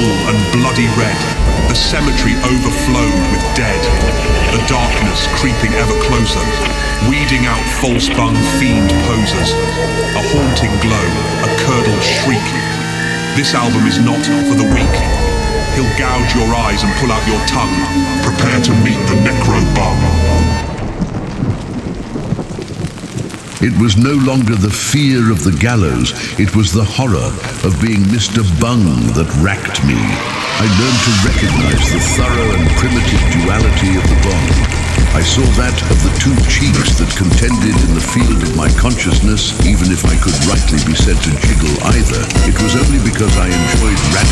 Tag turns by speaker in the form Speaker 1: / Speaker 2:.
Speaker 1: full and bloody red. The cemetery overflowed with dead. The darkness creeping ever closer, weeding out false-bung fiend posers. A haunting glow, a curdled shriek. This album is not for the weak. He'll gouge your eyes and pull out your tongue. Prepare to meet the necro-bum.
Speaker 2: It was no longer the fear of the gallows, it was the horror of being Mr. Bung that racked me. I learned to recognize the thorough and primitive duality of the bond. I saw that of the two cheeks that contended in the field of my consciousness, even if I could rightly be said to jiggle either. It was only because I enjoyed